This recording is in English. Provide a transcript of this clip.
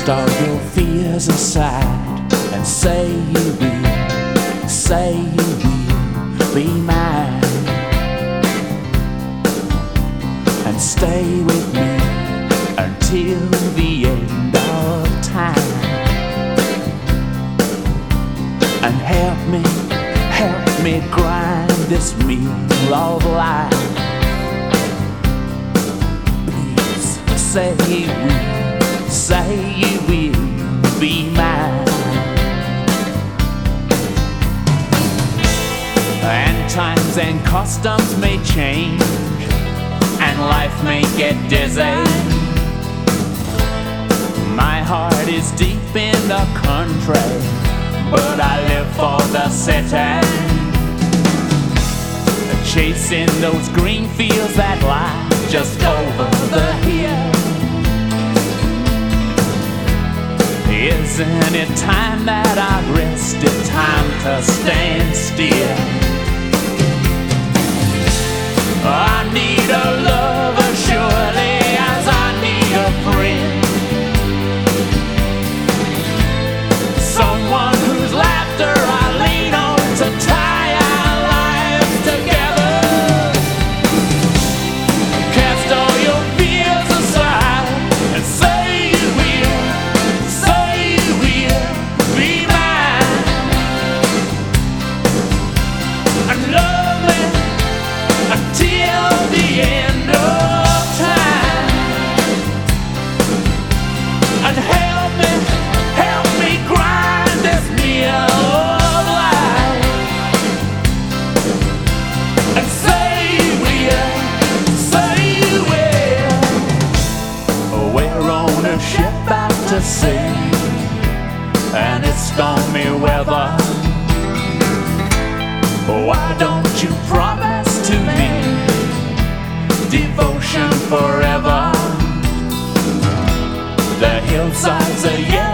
Cast all your fears aside and say you will be mine, and stay with me until the end of time, and help me grind this meal of life. Please say you will be mine. And times and customs may change, and life may get dizzy. My heart is deep in the country, but I live for the city, chasing those green fields that lie just over the hill. Isn't it time that I rested? Time to stand still. I need a lover surely as I need a friend, someone whose laughter I lean on to tie our lives together. Cast all your fears aside and say you will be mine, and love me until the end of time, and help me grind this meal of life, and say you will. We're on a ship out to sea, and it's stormy weather. Why don't you promise to me devotion forever? The hillsides are yet